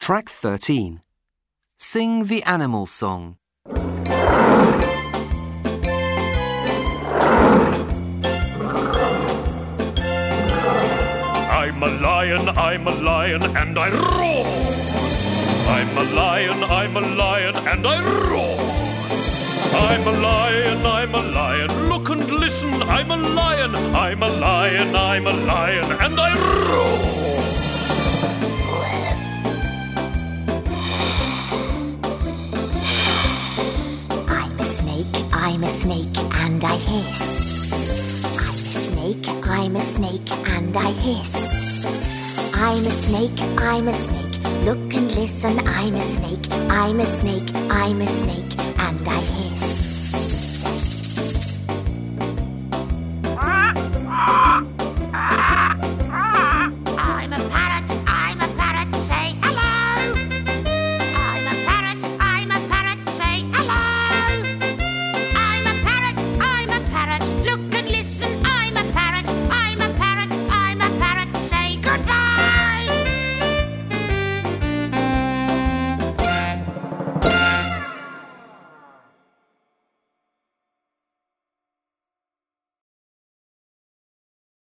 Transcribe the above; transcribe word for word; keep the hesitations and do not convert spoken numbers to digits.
Track thirteen. Sing the animal song. I'm a lion, I'm a lion, and I roar. I'm a lion, I'm a lion, and I roar. I'm a lion, I'm a lion, look and listen. I'm a lion, I'm a lion, I'm a lion, and I roar. I'm a snake and I hiss. I'm a snake, I'm a snake and I hiss. I'm a snake, I'm a snake, look and listen. I'm a snake, I'm a snake, I'm a snake and I hiss.